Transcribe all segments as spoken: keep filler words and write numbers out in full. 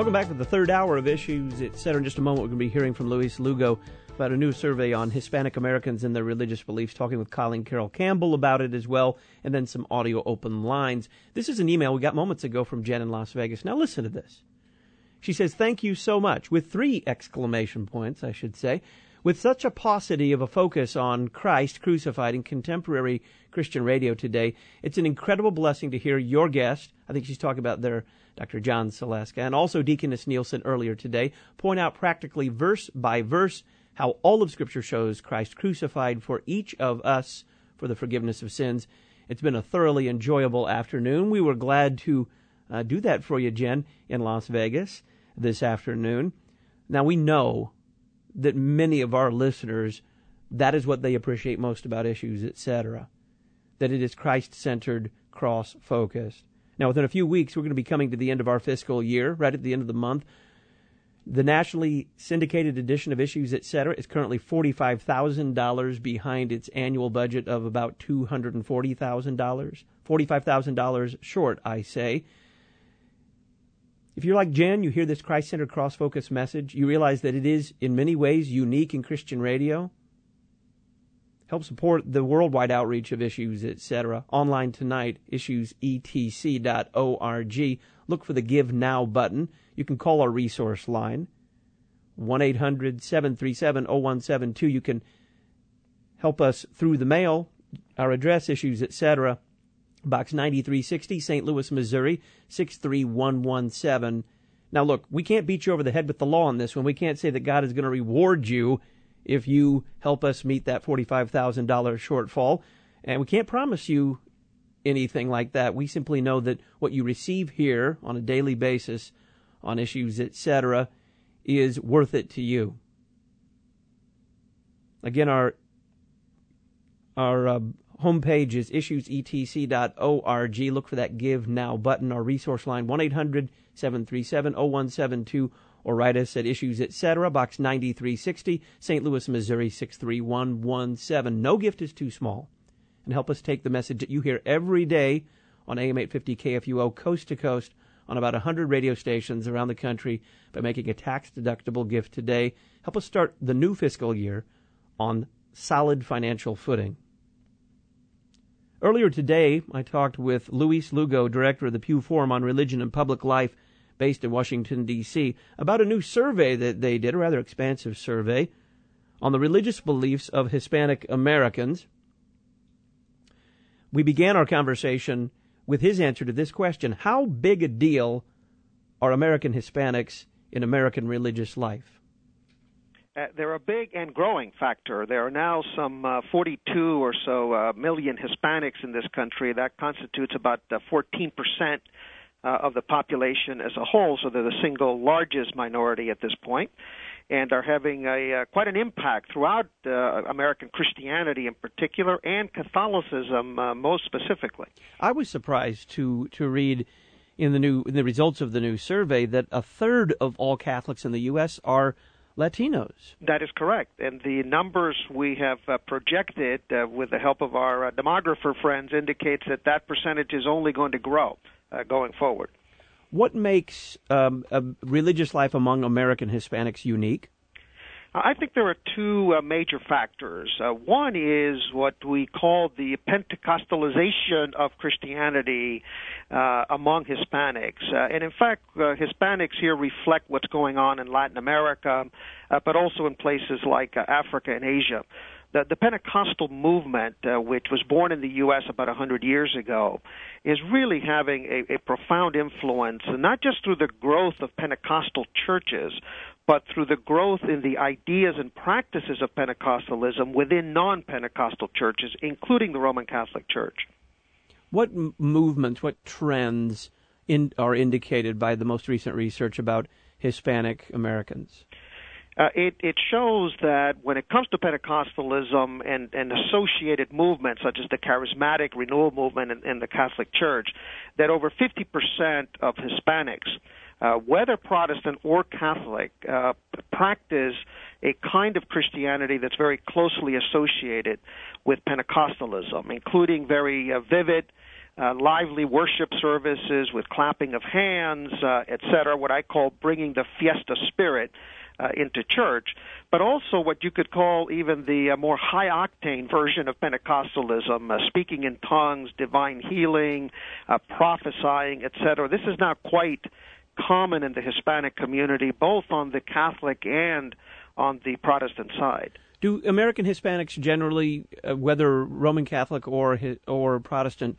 Welcome back to the third hour of Issues, et cetera. In just a moment, we're going to be hearing from Luis Lugo about a new survey on Hispanic Americans and their religious beliefs, talking with Colleen Carroll Campbell about it as well, and then some audio open lines. This is an email we got moments ago from Jen in Las Vegas. Now listen to this. She says, thank you so much, with three exclamation points, I should say. With such a paucity of a focus on Christ crucified in contemporary Christian radio today, it's an incredible blessing to hear your guest, I think she's talking about their Doctor John Saleska, and also Deaconess Nielsen earlier today, point out practically verse by verse how all of Scripture shows Christ crucified for each of us for the forgiveness of sins. It's been a thoroughly enjoyable afternoon. We were glad to uh, do that for you, Jen, in Las Vegas this afternoon. Now, we know that many of our listeners, that is what they appreciate most about Issues, et cetera, that it is Christ-centered, cross-focused. Now, within a few weeks, we're going to be coming to the end of our fiscal year, right at the end of the month. The nationally syndicated edition of Issues, et cetera, is currently forty-five thousand dollars behind its annual budget of about two hundred forty thousand dollars. forty-five thousand dollars short, I say. If you're like Jen, you hear this Christ-centered, cross-focused message, you realize that it is, in many ways, unique in Christian radio. Help support the worldwide outreach of Issues, et cetera. Online tonight, issues e t c dot org. Look for the Give Now button. You can call our resource line, one eight hundred seven three seven oh one seven two. You can help us through the mail. Our address, Issues, et cetera. Box ninety-three sixty, Saint Louis, Missouri, six three one one seven. Now, look, we can't beat you over the head with the law on this one. We can't say that God is going to reward you if you help us meet that forty-five thousand dollars shortfall. And we can't promise you anything like that. We simply know that what you receive here on a daily basis on Issues, et cetera, is worth it to you. Again, our our uh, homepage is issues e t c dot org. Look for that Give Now button. Our resource line, one eight hundred seven three seven oh one seven two, or write us at Issues, et cetera, Box ninety-three sixty, Saint Louis, Missouri, six three one one seven. No gift is too small. And help us take the message that you hear every day on A M eight fifty K F U O, coast to coast, on about one hundred radio stations around the country by making a tax-deductible gift today. Help us start the new fiscal year on solid financial footing. Earlier today, I talked with Luis Lugo, director of the Pew Forum on Religion and Public Life, based in Washington, D C, about a new survey that they did, a rather expansive survey, on the religious beliefs of Hispanic Americans. We began our conversation with his answer to this question: how big a deal are American Hispanics in American religious life? Uh, they're a big and growing factor. There are now some uh, forty-two or so uh, million Hispanics in this country. That constitutes about uh, fourteen percent uh, of the population as a whole, so they're the single largest minority at this point, and are having a uh, quite an impact throughout uh, American Christianity in particular, and Catholicism uh, most specifically. I was surprised to to read in the new in the results of the new survey that a third of all Catholics in the U S are Latinos. That is correct, and the numbers we have uh, projected uh, with the help of our uh, demographer friends indicates that that percentage is only going to grow uh, going forward. What makes um, a religious life among American Hispanics unique? I think there are two uh, major factors. Uh, one is what we call the Pentecostalization of Christianity uh, among Hispanics. Uh, and in fact, uh, Hispanics here reflect what's going on in Latin America, uh, but also in places like uh, Africa and Asia. The, the Pentecostal movement, uh, which was born in the U S about one hundred years ago, is really having a, a profound influence, not just through the growth of Pentecostal churches, but through the growth in the ideas and practices of Pentecostalism within non-Pentecostal churches, including the Roman Catholic Church. What m- movements, what trends in, are indicated by the most recent research about Hispanic Americans? Uh, it, it shows that when it comes to Pentecostalism and, and associated movements such as the Charismatic Renewal Movement in, in the Catholic Church, that over fifty percent of Hispanics, uh, whether Protestant or Catholic, uh, practice a kind of Christianity that's very closely associated with Pentecostalism, including very uh, vivid uh, lively worship services with clapping of hands, uh, et cetera, what I call bringing the fiesta spirit uh, into church, but also what you could call even the uh, more high-octane version of Pentecostalism, uh, speaking in tongues, divine healing, uh, prophesying, et cetera. This is now quite common in the Hispanic community, both on the Catholic and on the Protestant side. Do American Hispanics generally, uh, whether Roman Catholic or or Protestant,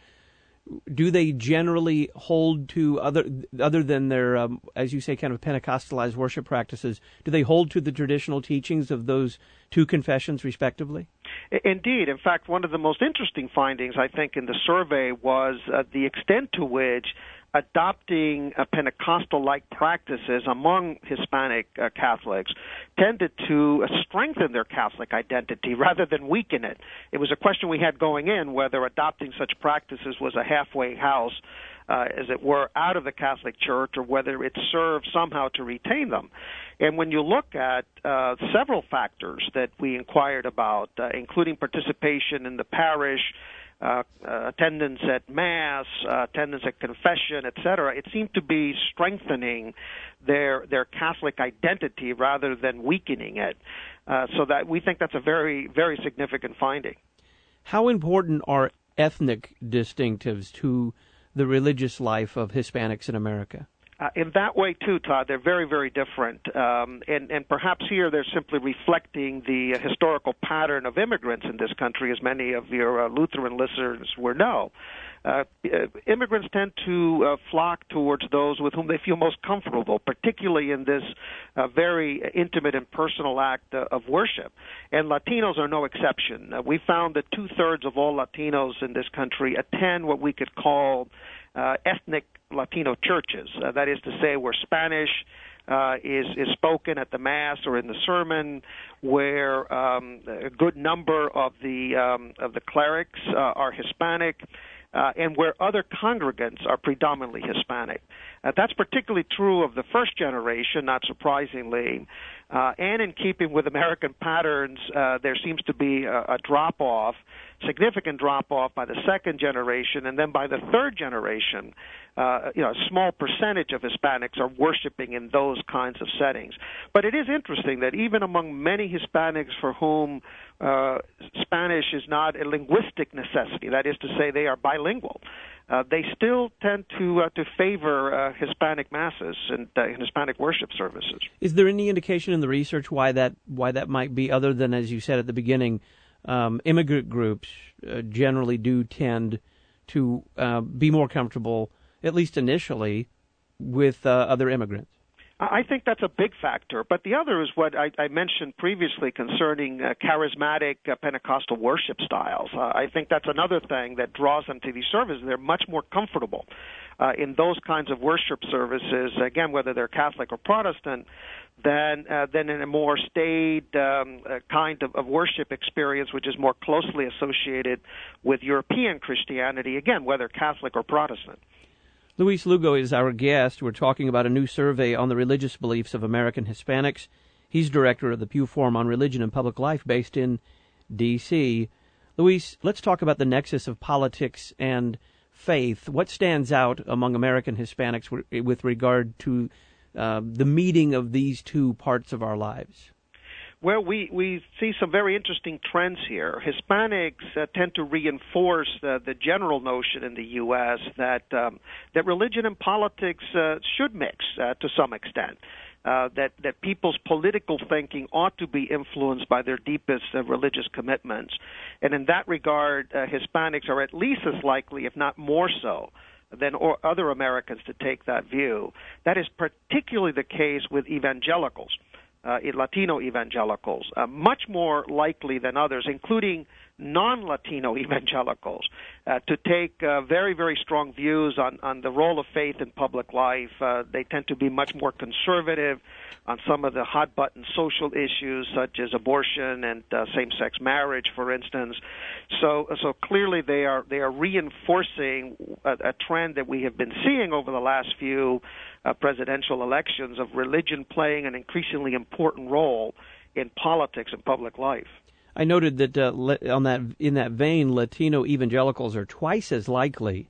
do they generally hold to other other than their, um, as you say, kind of Pentecostalized worship practices? Do they hold to the traditional teachings of those two confessions, respectively? Indeed. In fact, one of the most interesting findings, I think, in the survey was uh, the extent to which adopting uh, Pentecostal-like practices among Hispanic uh, Catholics tended to uh, strengthen their Catholic identity rather than weaken it. It was a question we had going in whether adopting such practices was a halfway house, uh, as it were, out of the Catholic Church, or whether it served somehow to retain them. And when you look at uh, several factors that we inquired about, uh, including participation in the parish, Uh, uh, attendance at Mass, uh, attendance at confession, et cetera, it seemed to be strengthening their their Catholic identity rather than weakening it. Uh, so that we think that's a very, very significant finding. How important are ethnic distinctives to the religious life of Hispanics in America? Uh, in that way, too, Todd, they're very, very different. Um, and, and perhaps here they're simply reflecting the uh, historical pattern of immigrants in this country, as many of your uh, Lutheran listeners will know. Uh, immigrants tend to uh, flock towards those with whom they feel most comfortable, particularly in this uh, very intimate and personal act uh, of worship. And Latinos are no exception. Uh, we found that two-thirds of all Latinos in this country attend what we could call uh, ethnic Latino churches. Uh, that is to say, where Spanish uh, is, is spoken at the Mass or in the sermon, where um, a good number of the, um, of the clerics uh, are Hispanic, Uh, and where other congregants are predominantly Hispanic. Uh, that's particularly true of the first generation, not surprisingly. Uh, and in keeping with American patterns, uh, there seems to be a, a drop-off, significant drop-off by the second generation, and then by the third generation, uh, you know, a small percentage of Hispanics are worshiping in those kinds of settings. But it is interesting that even among many Hispanics for whom uh, Spanish is not a linguistic necessity, that is to say they are bilingual, uh, they still tend to uh, to favor uh, Hispanic masses and uh, Hispanic worship services. Is there any indication in the research why that why that might be, other than, as you said at the beginning, um, immigrant groups uh, generally do tend to uh, be more comfortable, at least initially, with uh, other immigrants? I think that's a big factor. But the other is what I, I mentioned previously concerning uh, charismatic uh, Pentecostal worship styles. Uh, I think that's another thing that draws them to these services. They're much more comfortable uh, in those kinds of worship services, again, whether they're Catholic or Protestant, than, uh, than in a more staid um, uh, kind of, of worship experience, which is more closely associated with European Christianity, again, whether Catholic or Protestant. Luis Lugo is our guest. We're talking about a new survey on the religious beliefs of American Hispanics. He's director of the Pew Forum on Religion and Public Life based in D C Luis, let's talk about the nexus of politics and faith. What stands out among American Hispanics with regard to uh, the meeting of these two parts of our lives? Well, we, we see some very interesting trends here. Hispanics uh, tend to reinforce uh, the general notion in the U S that um, that religion and politics uh, should mix uh, to some extent. Uh, that that people's political thinking ought to be influenced by their deepest uh, religious commitments, and in that regard, uh, Hispanics are at least as likely, if not more so, than or other Americans to take that view. That is particularly the case with evangelicals. Uh, Latino evangelicals, uh, much more likely than others, including non-Latino evangelicals, uh, to take uh, very, very strong views on, on the role of faith in public life. Uh, they tend to be much more conservative on some of the hot-button social issues, such as abortion and uh, same-sex marriage, for instance. So, so clearly they are they are reinforcing a, a trend that we have been seeing over the last few uh, presidential elections of religion playing an increasingly important role in politics and public life. I noted that uh, on that in that vein, Latino evangelicals are twice as likely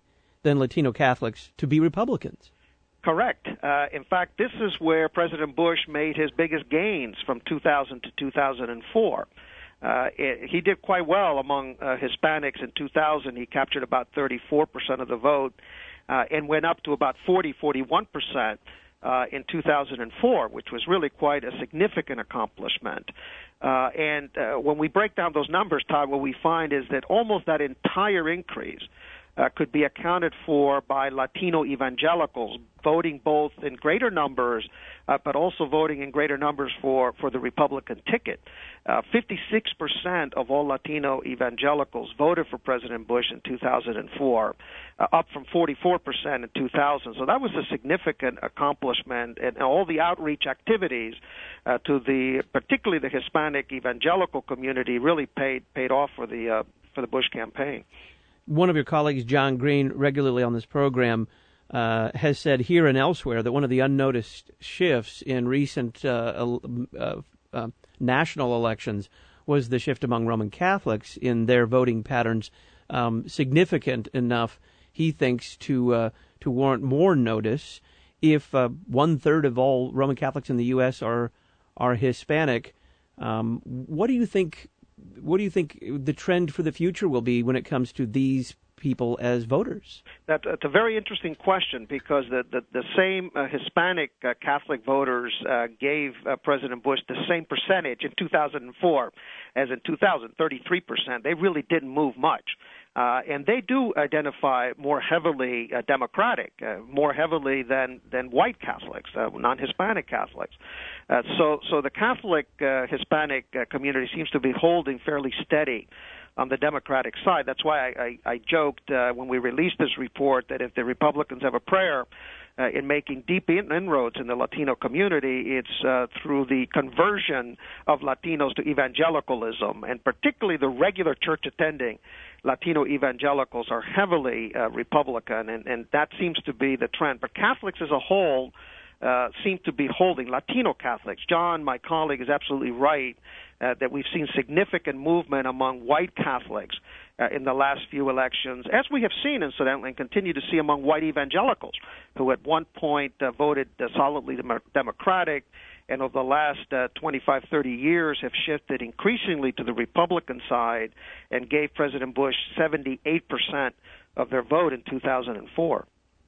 than Latino Catholics to be Republicans. Correct. Uh, in fact, this is where President Bush made his biggest gains from two thousand to two thousand four. Uh, it, he did quite well among uh, Hispanics in two thousand. He captured about thirty-four percent of the vote uh, and went up to about forty, forty-one percent uh, in two thousand four, which was really quite a significant accomplishment. Uh, and uh, when we break down those numbers, Todd, what we find is that almost that entire increase uh, could be accounted for by Latino evangelicals voting both in greater numbers, uh, but also voting in greater numbers for, for the Republican ticket. Uh, fifty-six percent of all Latino evangelicals voted for President Bush in two thousand four, uh, up from forty-four percent in two thousand. So that was a significant accomplishment, and all the outreach activities uh, to the, particularly the Hispanic evangelical community, really paid paid off for the uh, for the Bush campaign. One of your colleagues, John Green, regularly on this program, uh, has said here and elsewhere that one of the unnoticed shifts in recent uh, uh, uh, national elections was the shift among Roman Catholics in their voting patterns, um, significant enough, he thinks, to uh, to warrant more notice. If uh, one third of all Roman Catholics in the U S are are Hispanic, um, what do you think? What do you think the trend for the future will be when it comes to these people as voters? That, that's a very interesting question, because the, the, the same uh, Hispanic uh, Catholic voters uh, gave uh, President Bush the same percentage in two thousand four as in two thousand, thirty-three percent. They really didn't move much. Uh, and they do identify more heavily uh, Democratic, uh, more heavily than, than white Catholics, uh, non-Hispanic Catholics. Uh, so, so the Catholic uh, Hispanic uh, community seems to be holding fairly steady on the Democratic side. That's why I, I, I joked uh, when we released this report that if the Republicans have a prayer uh, in making deep in- inroads in the Latino community, it's uh, through the conversion of Latinos to evangelicalism, and particularly the regular church attending Latino evangelicals are heavily uh, Republican, and, and that seems to be the trend. But Catholics as a whole uh, seem to be holding, Latino Catholics. John, my colleague, is absolutely right uh, that we've seen significant movement among white Catholics uh, in the last few elections, as we have seen, incidentally, and continue to see among white evangelicals, who at one point uh, voted uh, solidly dem- Democratic, and over the last uh, twenty-five, thirty years have shifted increasingly to the Republican side and gave President Bush seventy-eight percent of their vote in two thousand four.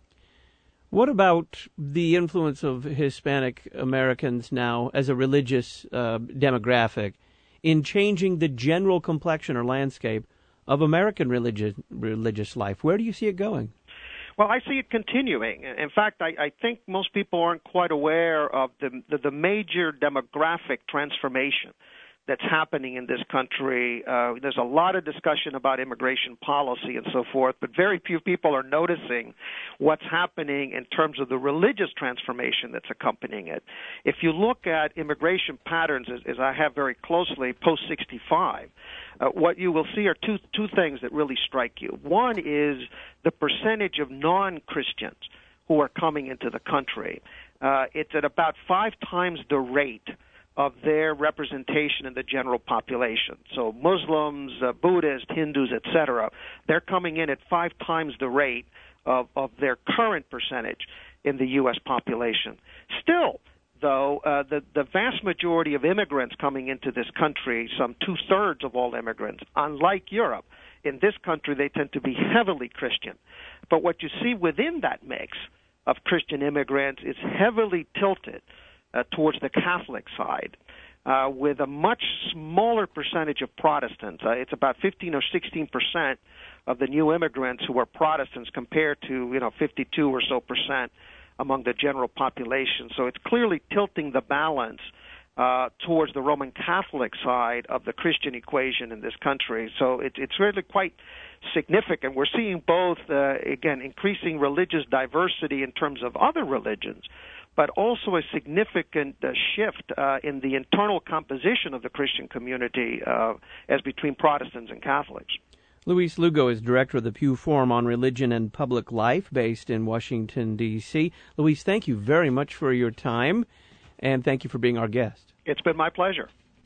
What about the influence of Hispanic Americans now as a religious uh, demographic in changing the general complexion or landscape of American religious religious life? Where do you see it going? Well, I see it continuing. In fact, I, I think most people aren't quite aware of the, the, the major demographic transformation that's happening in this country. Uh, there's a lot of discussion about immigration policy and so forth, but very few people are noticing what's happening in terms of the religious transformation that's accompanying it. If you look at immigration patterns, as, as I have very closely, post sixty-five, uh, what you will see are two two things that really strike you. One is the percentage of non-Christians who are coming into the country. Uh, it's at about five times the rate of their representation in the general population. So Muslims, uh, Buddhists, Hindus, et cetera, they're coming in at five times the rate of, of their current percentage in the U S population. Still, though, uh, the, the vast majority of immigrants coming into this country, some two-thirds of all immigrants, unlike Europe, in this country they tend to be heavily Christian. But what you see within that mix of Christian immigrants is heavily tilted Uh, towards the Catholic side, uh, with a much smaller percentage of Protestants. Uh, it's about fifteen or sixteen percent of the new immigrants who are Protestants compared to, you know, fifty-two or so percent among the general population. So it's clearly tilting the balance uh, towards the Roman Catholic side of the Christian equation in this country. So it, it's really quite significant. We're seeing both, uh, again, increasing religious diversity in terms of other religions, but also a significant uh, shift uh, in the internal composition of the Christian community uh, as between Protestants and Catholics. Luis Lugo is director of the Pew Forum on Religion and Public Life based in Washington, D C Luis, thank you very much for your time, and thank you for being our guest. It's been my pleasure.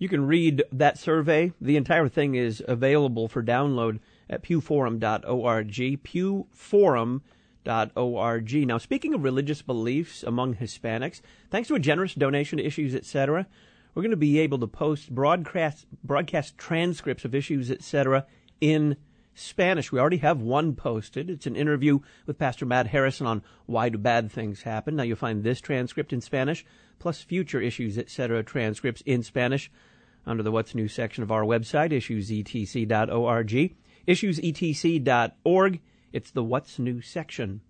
You can read that survey. The entire thing is available for download at pew forum dot org, pew forum dot org. Now, speaking of religious beliefs among Hispanics, thanks to a generous donation to Issues, et cetera, we're going to be able to post broadcast broadcast transcripts of Issues, et cetera in Spanish. We already have one posted. It's an interview with Pastor Matt Harrison on why do bad things happen. Now, you'll find this transcript in Spanish, plus future Issues, et cetera transcripts in Spanish under the What's New section of our website, issues e t c dot org. issues e t c dot org. It's the What's New section.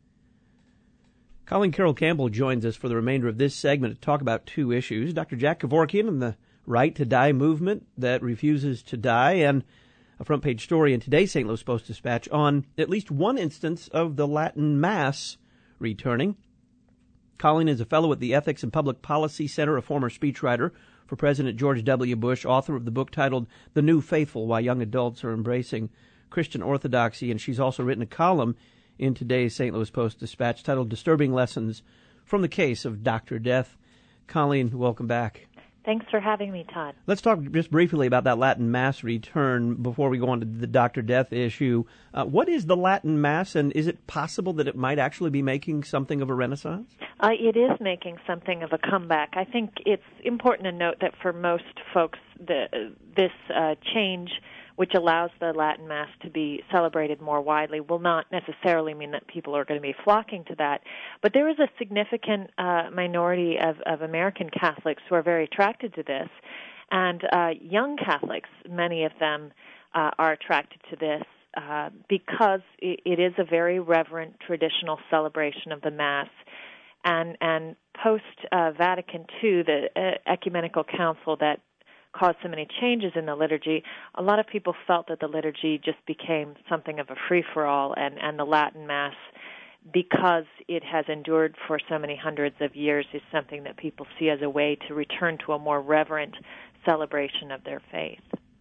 Colleen Carroll Campbell joins us for the remainder of this segment to talk about two issues. Doctor Jack Kevorkian and the Right to Die movement that refuses to die, and a front-page story in today's Saint Louis Post-Dispatch on at least one instance of the Latin Mass returning. Colleen is a fellow at the Ethics and Public Policy Center, a former speechwriter for President George W. Bush, author of the book titled The New Faithful, Why Young Adults Are Embracing Christian Orthodoxy, and she's also written a column in today's Saint Louis Post-Dispatch titled Disturbing Lessons from the Case of Doctor Death. Colleen, welcome back. Thanks for having me, Todd. Let's talk just briefly about that Latin Mass return before we go on to the Doctor Death issue. Uh, what is the Latin Mass, and is it possible that it might actually be making something of a renaissance? Uh, it is making something of a comeback. I think it's important to note that for most folks, the, this uh, change, which allows the Latin Mass to be celebrated more widely, will not necessarily mean that people are going to be flocking to that. But there is a significant uh, minority of, of American Catholics who are very attracted to this, and uh, young Catholics, many of them, uh, are attracted to this uh, because it, it is a very reverent, traditional celebration of the Mass. And, and post-Vatican uh, Two, the uh, Ecumenical Council that caused so many changes in the liturgy, a lot of people felt that the liturgy just became something of a free-for-all, and, and the Latin Mass, because it has endured for so many hundreds of years, is something that people see as a way to return to a more reverent celebration of their faith.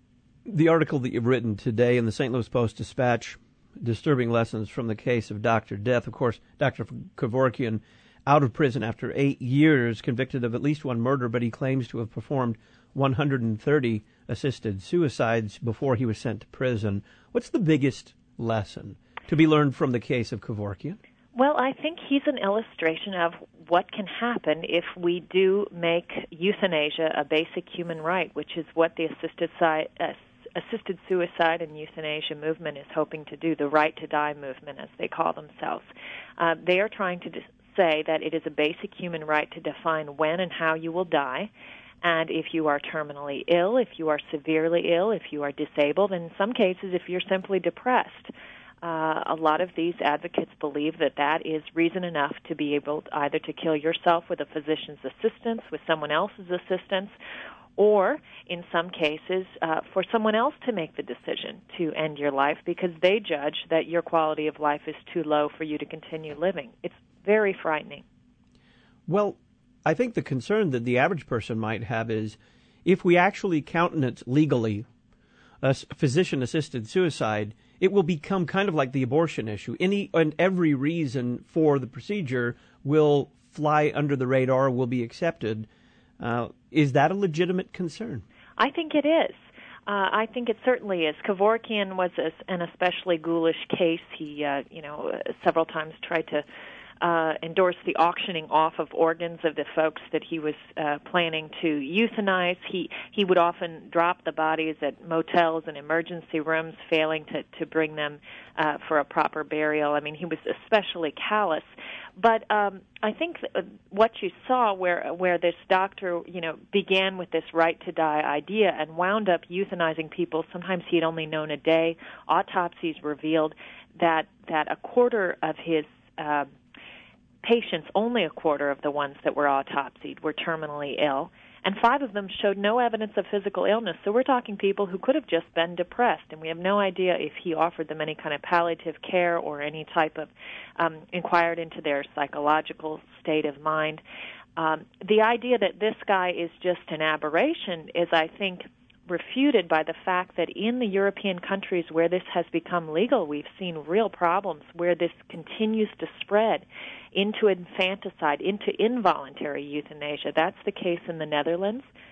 The article that you've written today in the Saint Louis Post-Dispatch, Disturbing Lessons from the Case of Doctor Death, of course, Doctor Kevorkian out of prison after eight years, convicted of at least one murder, but he claims to have performed one hundred thirty assisted suicides before he was sent to prison. What's the biggest lesson to be learned from the case of Kevorkian? Well, I think he's an illustration of what can happen if we do make euthanasia a basic human right, which is what the assisted, si- uh, assisted suicide and euthanasia movement is hoping to do, the Right to Die movement, as they call themselves. Uh, they are trying to dis- say that it is a basic human right to define when and how you will die. And if you are terminally ill, if you are severely ill, if you are disabled, in some cases if you're simply depressed, uh, a lot of these advocates believe that that is reason enough to be able to either to kill yourself with a physician's assistance, with someone else's assistance, or in some cases uh, for someone else to make the decision to end your life because they judge that your quality of life is too low for you to continue living. It's very frightening. Well, I think the concern that the average person might have is if we actually countenance legally a physician-assisted suicide, it will become kind of like the abortion issue. Any and every reason for the procedure will fly under the radar, will be accepted. Uh, is that a legitimate concern? I think it is. Uh, I think it certainly is. Kevorkian was a, an especially ghoulish case. He, uh, you know, several times tried to Uh, endorsed the auctioning off of organs of the folks that he was uh, planning to euthanize. He he would often drop the bodies at motels and emergency rooms, failing to, to bring them uh, for a proper burial. I mean, he was especially callous. But um, I think what you saw, where where this doctor, you know, began with this right to die idea and wound up euthanizing people. Sometimes he'd only known a day. Autopsies revealed that that a quarter of his uh, patients, only a quarter of the ones that were autopsied, were terminally ill, and five of them showed no evidence of physical illness. So we're talking people who could have just been depressed, and we have no idea if he offered them any kind of palliative care or any type of um, inquired into their psychological state of mind. Um, the idea that this guy is just an aberration is, I think, refuted by the fact that in the European countries where this has become legal, we've seen real problems where this continues to spread into infanticide, into involuntary euthanasia. That's the case in the Netherlands,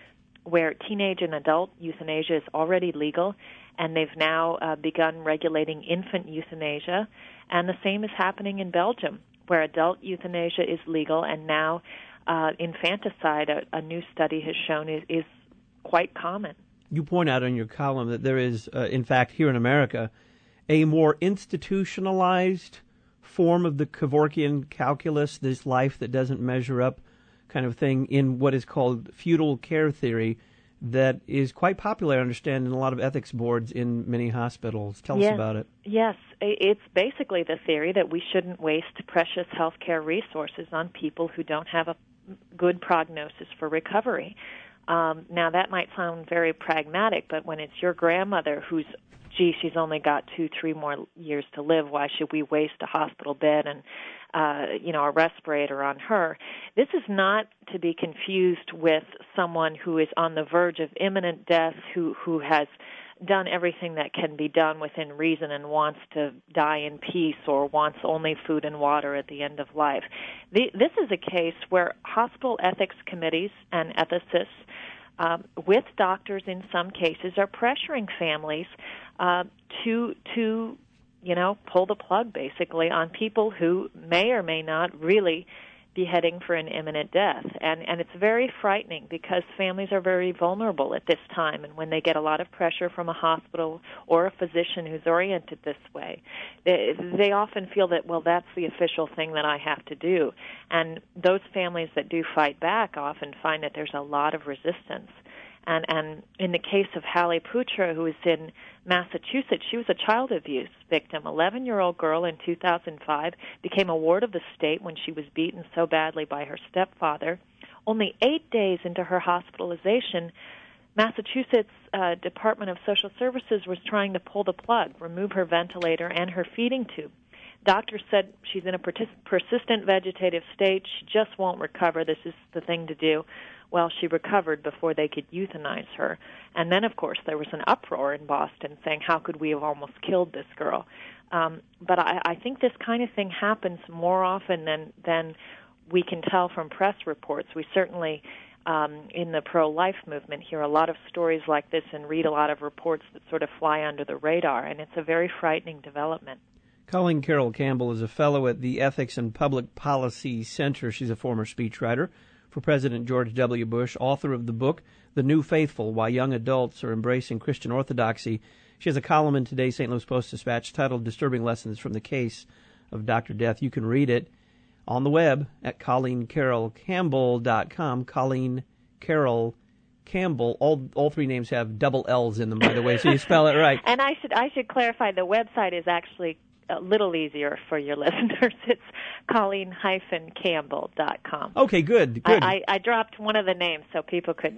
where teenage and adult euthanasia is already legal, and they've now uh, begun regulating infant euthanasia. And the same is happening in Belgium, where adult euthanasia is legal, and now uh, infanticide, a, a new study has shown, is, is quite common. You point out in your column that there is, uh, in fact, here in America, a more institutionalized form of the Kevorkian calculus, this life that doesn't measure up kind of thing, in what is called feudal care theory, that is quite popular, I understand, in a lot of ethics boards in many hospitals. Tell yes. us about it. Yes, it's basically the theory that we shouldn't waste precious healthcare resources on people who don't have a good prognosis for recovery. Um, now, that might sound very pragmatic, but when it's your grandmother who's, gee, she's only got two, three more years to live, why should we waste a hospital bed and, uh, you know, a respirator on her? This is not to be confused with someone who is on the verge of imminent death, who, who has done everything that can be done within reason and wants to die in peace or wants only food and water at the end of life. The, this is a case where hospital ethics committees and ethicists, um, with doctors in some cases, are pressuring families uh, to to you know pull the plug basically on people who may or may not really be heading for an imminent death. And, and it's very frightening because families are very vulnerable at this time, and when they get a lot of pressure from a hospital or a physician who's oriented this way, they, they often feel that, well, that's the official thing that I have to do. And those families that do fight back often find that there's a lot of resistance. And, and in the case of Hallie Putra, who is in Massachusetts, she was a child abuse victim. eleven-year-old girl in two thousand five became a ward of the state when she was beaten so badly by her stepfather. Only eight days into her hospitalization, Massachusetts uh, Department of Social Services was trying to pull the plug, remove her ventilator and her feeding tube. Doctors said she's in a persistent vegetative state. She just won't recover. This is the thing to do. Well, she recovered before they could euthanize her. And then, of course, there was an uproar in Boston saying, how could we have almost killed this girl? Um, but I, I think this kind of thing happens more often than, than we can tell from press reports. We certainly, um, in the pro-life movement, hear a lot of stories like this and read a lot of reports that sort of fly under the radar, and it's a very frightening development. Colleen Carroll Campbell is a fellow at the Ethics and Public Policy Center. She's a former speechwriter for President George W. Bush, author of the book, The New Faithful, Why Young Adults Are Embracing Christian Orthodoxy. She has a column in today's Saint Louis Post-Dispatch titled Disturbing Lessons from the Case of Doctor Death. You can read it on the web at colleen carroll campbell dot com. Colleen Carroll Campbell. All all three names have double L's in them, by the way, so you spell it right. And I should I should clarify, the website is actually a little easier for your listeners. It's colleen campbell dot com. Okay, good, good. I, I, I dropped one of the names so people could...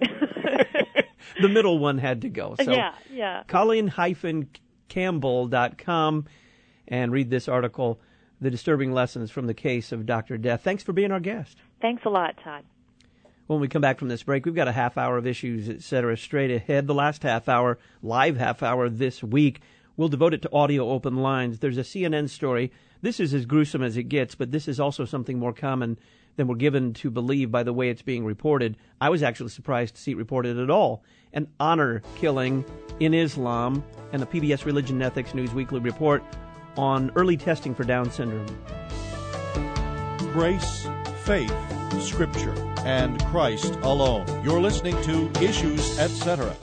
The middle one had to go. So yeah, yeah. colleen campbell dot com, and read this article, The Disturbing Lessons from the Case of Doctor Death. Thanks for being our guest. Thanks a lot, Todd. When we come back from this break, we've got a half hour of issues, et cetera, straight ahead. The last half hour, live half hour this week, we'll devote it to audio open lines. There's a C N N story. This is as gruesome as it gets, but this is also something more common than we're given to believe by the way it's being reported. I was actually surprised to see it reported at all. An honor killing in Islam, and the P B S Religion and Ethics News Weekly report on early testing for Down syndrome. Grace, faith, Scripture, and Christ alone. You're listening to Issues, et cetera.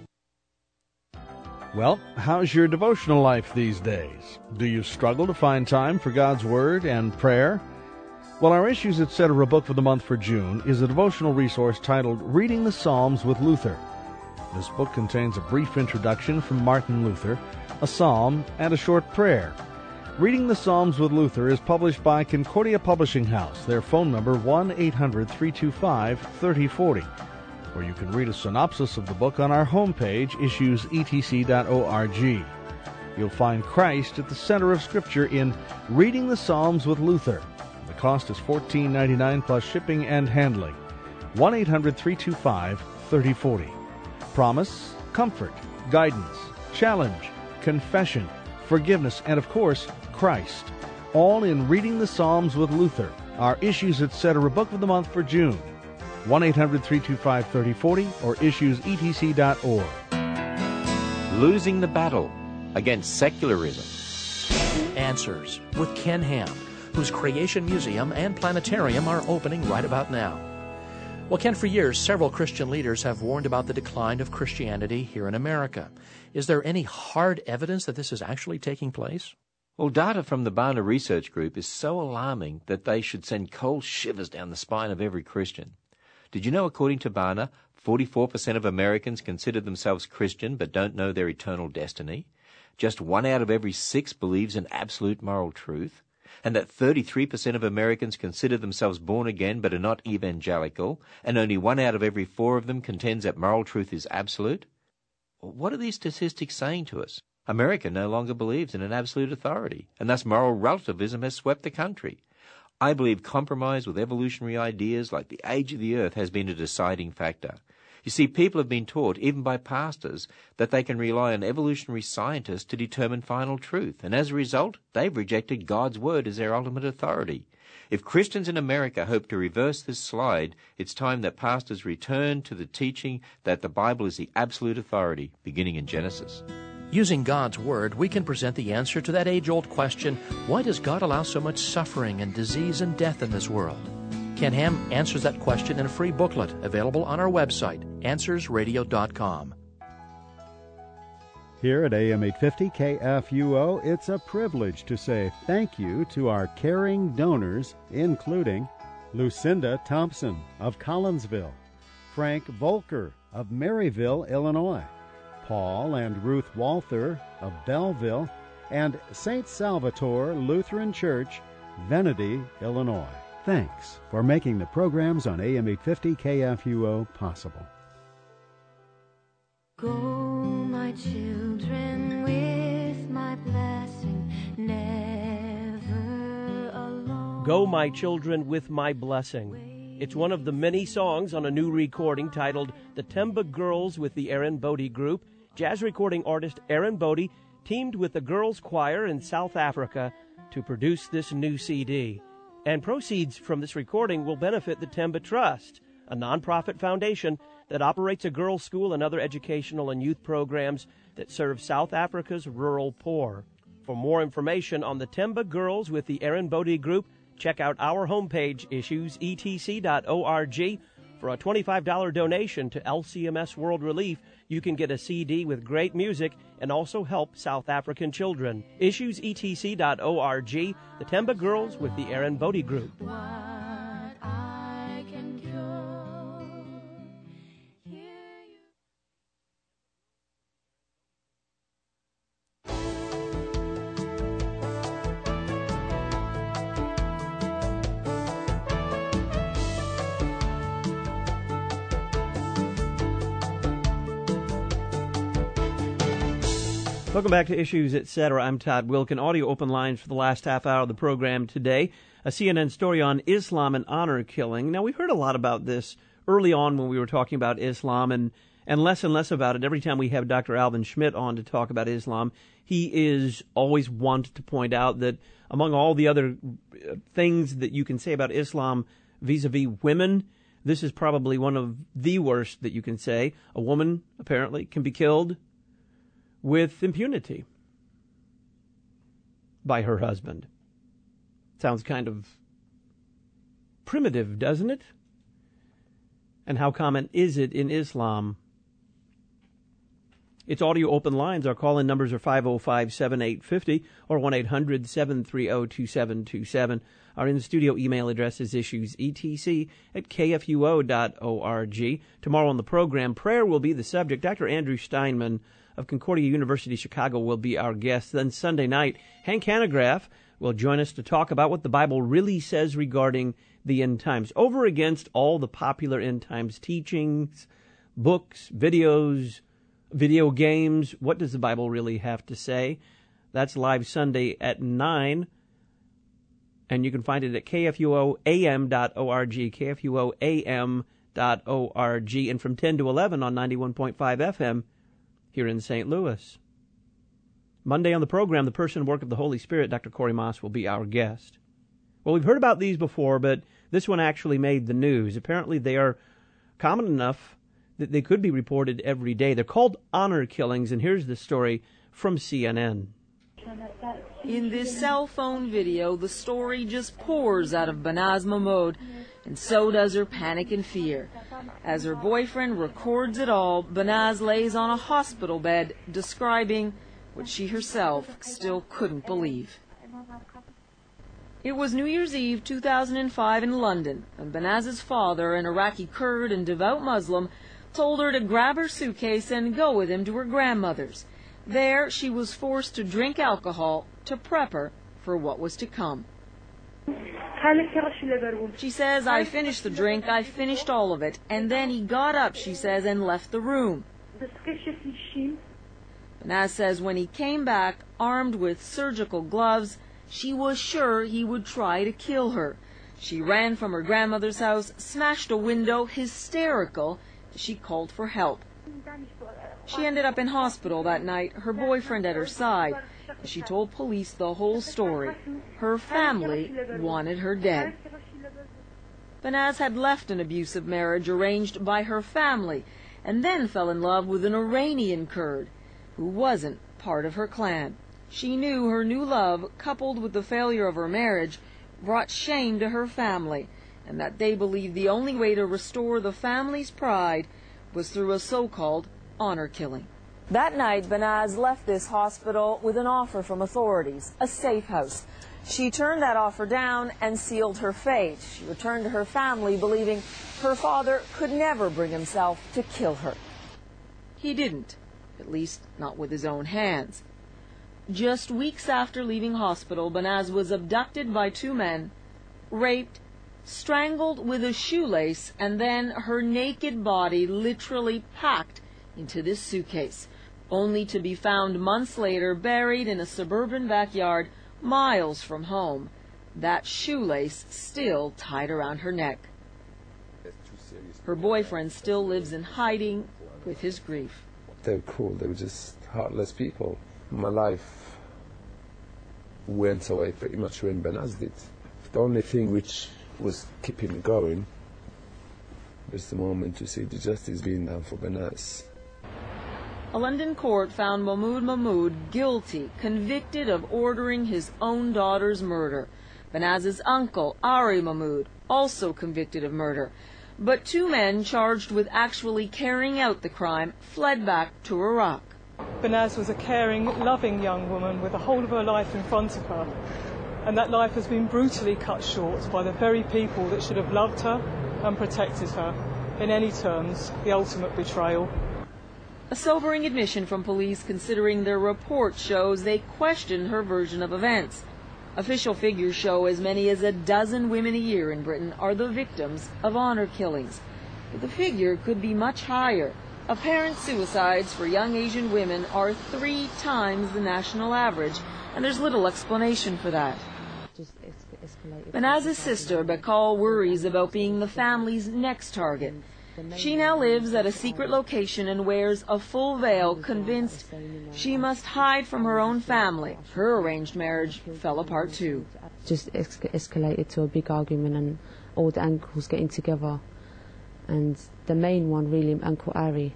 Well, how's your devotional life these days? Do you struggle to find time for God's Word and prayer? Well, our Issues, et cetera book for the month for June is a devotional resource titled Reading the Psalms with Luther. This book contains a brief introduction from Martin Luther, a psalm, and a short prayer. Reading the Psalms with Luther is published by Concordia Publishing House. Their phone number one eight hundred three two five three oh four oh. Or you can read a synopsis of the book on our homepage, issues e t c dot org. You'll find Christ at the center of Scripture in Reading the Psalms with Luther. The cost is fourteen ninety-nine plus shipping and handling. one eight hundred three two five three oh four oh. Promise, comfort, guidance, challenge, confession, forgiveness, and of course, Christ. All in Reading the Psalms with Luther, our Issues, et cetera book of the month for June. one eight hundred three two five three oh four oh or issues e t c dot org. Losing the battle against secularism. Answers with Ken Ham, whose Creation Museum and Planetarium are opening right about now. Well, Ken, for years, several Christian leaders have warned about the decline of Christianity here in America. Is there any hard evidence that this is actually taking place? Well, data from the Barna Research Group is so alarming that they should send cold shivers down the spine of every Christian. Did you know, according to Barna, forty-four percent of Americans consider themselves Christian but don't know their eternal destiny? Just one out of every six believes in absolute moral truth? And that thirty-three percent of Americans consider themselves born again but are not evangelical, and only one out of every four of them contends that moral truth is absolute? What are these statistics saying to us? America no longer believes in an absolute authority, and thus moral relativism has swept the country. I believe compromise with evolutionary ideas like the age of the earth has been a deciding factor. You see, people have been taught, even by pastors, that they can rely on evolutionary scientists to determine final truth, and as a result, they've rejected God's word as their ultimate authority. If Christians in America hope to reverse this slide, it's time that pastors return to the teaching that the Bible is the absolute authority, beginning in Genesis. Using God's Word, we can present the answer to that age-old question, why does God allow so much suffering and disease and death in this world? Ken Ham answers that question in a free booklet available on our website, answers radio dot com. Here at A M eight fifty K F U O, it's a privilege to say thank you to our caring donors, including Lucinda Thompson of Collinsville, Frank Volker of Maryville, Illinois, Paul and Ruth Walther of Belleville, and Saint Salvatore Lutheran Church, Venity, Illinois. Thanks for making the programs on A M eight fifty K F U O possible. Go, my children, with my blessing, never alone. Go, my children, with my blessing. It's one of the many songs on a new recording titled The Temba Girls with the Aaron Bodie Group. Jazz recording artist Aaron Bodie teamed with the Girls Choir in South Africa to produce this new C D. And proceeds from this recording will benefit the Temba Trust, a nonprofit foundation that operates a girls' school and other educational and youth programs that serve South Africa's rural poor. For more information on the Temba Girls with the Aaron Bodie Group, check out our homepage, issues e t c dot org. For a twenty-five dollars donation to L C M S World Relief, you can get a C D with great music and also help South African children. issues e t c dot org, the Temba Girls with the Aaron Bodie Group. Welcome back to Issues, et cetera. I'm Todd Wilkin. Audio open lines for the last half hour of the program today. A C N N story on Islam and honor killing. Now, we've heard a lot about this early on when we were talking about Islam, and, and less and less about it every time we have Doctor Alvin Schmidt on to talk about Islam. He is always one to point out that among all the other things that you can say about Islam vis-a-vis women, this is probably one of the worst that you can say. A woman, apparently, can be killed with impunity by her husband. Sounds kind of primitive, doesn't it? And how common is it in Islam? Its audio open lines. Our call-in numbers are five oh five, seven eight five oh or one eight hundred, seven three oh, two seven two seven. Our in-studio email address is issuesetc at k f u o dot org. Tomorrow on the program, prayer will be the subject. Doctor Andrew Steinman of Concordia University, Chicago, will be our guest. Then Sunday night, Hank Hanegraaff will join us to talk about what the Bible really says regarding the end times, over against all the popular end times teachings, books, videos, video games. What does the Bible really have to say? That's live Sunday at nine, and you can find it at k f u o a m dot org, k f u o a m dot org, and from ten to eleven on ninety-one point five F M here in Saint Louis. Monday on the program, the person and work of the Holy Spirit, Doctor Corey Moss, will be our guest. Well, we've heard about these before, but this one actually made the news. Apparently they are common enough that they could be reported every day. They're called honor killings, and here's the story from C N N. In this cell phone video, the story just pours out of Banaz Mahmoud, and so does her panic and fear. As her boyfriend records it all, Banaz lays on a hospital bed, describing what she herself still couldn't believe. It was New Year's Eve two thousand five in London, and Banaz's father, an Iraqi Kurd and devout Muslim, told her to grab her suitcase and go with him to her grandmother's. There, she was forced to drink alcohol to prep her for what was to come. She says, I finished the drink, I finished all of it, and then he got up, she says, and left the room. Banaz says when he came back, armed with surgical gloves, she was sure he would try to kill her. She ran from her grandmother's house, smashed a window, hysterical, as she called for help. She ended up in hospital that night, her boyfriend at her side. She told police the whole story. Her family wanted her dead. Banaz had left an abusive marriage arranged by her family and then fell in love with an Iranian Kurd who wasn't part of her clan. She knew her new love, coupled with the failure of her marriage, brought shame to her family, and that they believed the only way to restore the family's pride was through a so-called honor killing. That night, Banaz left this hospital with an offer from authorities, a safe house. She turned that offer down and sealed her fate. She returned to her family believing her father could never bring himself to kill her. He didn't, at least not with his own hands. Just weeks after leaving hospital, Banaz was abducted by two men, raped, strangled with a shoelace, and then her naked body literally packed into this suitcase, only to be found months later buried in a suburban backyard miles from home, that shoelace still tied around her neck. Her boyfriend still lives in hiding with his grief. They were cool. They were just heartless people. My life went away pretty much when Banaz did. The only thing which was keeping me going was the moment to see the justice being done for Banaz. A London court found Mahmoud Mahmoud guilty, convicted of ordering his own daughter's murder. Banaz's uncle, Ari Mahmoud, also convicted of murder. But two men charged with actually carrying out the crime fled back to Iraq. Banaz was a caring, loving young woman with the whole of her life in front of her. And that life has been brutally cut short by the very people that should have loved her and protected her. In any terms, the ultimate betrayal. A sobering admission from police, considering their report shows they question her version of events. Official figures show as many as a dozen women a year in Britain are the victims of honor killings. But the figure could be much higher. Apparent suicides for young Asian women are three times the national average, and there's little explanation for that. Banaz's sister, Bakal, worries about being the family's next target. She now lives at a secret location and wears a full veil, convinced she must hide from her own family. Her arranged marriage fell apart too. Just es- escalated to a big argument and all the uncles getting together. And the main one, really, Uncle Ari,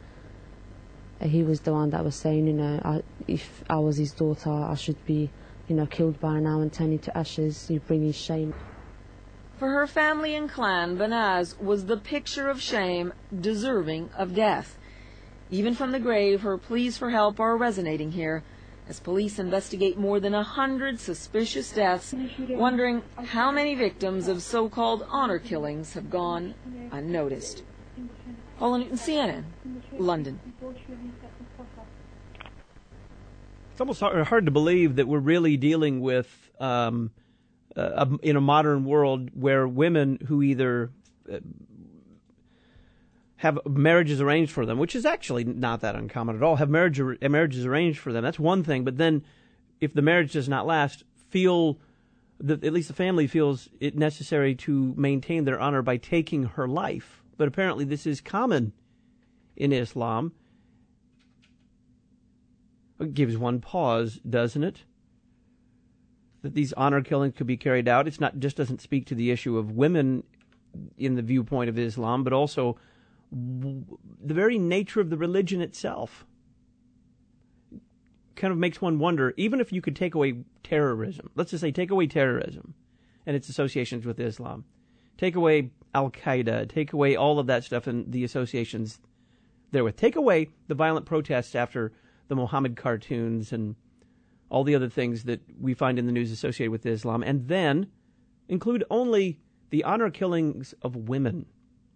he was the one that was saying, you know, I, if I was his daughter, I should be, you know, killed by now and turned into ashes. You bring his shame. For her family and clan, Banaz was the picture of shame, deserving of death. Even from the grave, her pleas for help are resonating here, as police investigate more than a hundred suspicious deaths, wondering how many victims of so-called honor killings have gone unnoticed. Paula Newton, C N N, London. It's almost hard to believe that we're really dealing with um, Uh, in a modern world where women who either uh, have marriages arranged for them, which is actually not that uncommon at all, have marriage, marriages arranged for them. That's one thing. But then if the marriage does not last, feel that at least the family feels it necessary to maintain their honor by taking her life. But apparently this is common in Islam. It gives one pause, doesn't it? That these honor killings could be carried out. It's not just doesn't speak to the issue of women in the viewpoint of Islam, but also w- the very nature of the religion itself kind of makes one wonder, even if you could take away terrorism, let's just say take away terrorism and its associations with Islam, take away Al-Qaeda, take away all of that stuff and the associations therewith, take away the violent protests after the Muhammad cartoons and all the other things that we find in the news associated with Islam, and then include only the honor killings of women.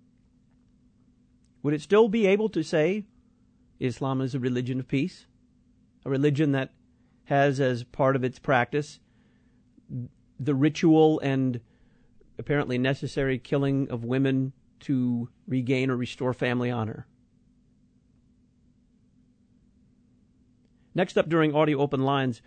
Would it still be able to say Islam is a religion of peace? A religion that has as part of its practice the ritual and apparently necessary killing of women to regain or restore family honor. Next up during Audio Open Lines,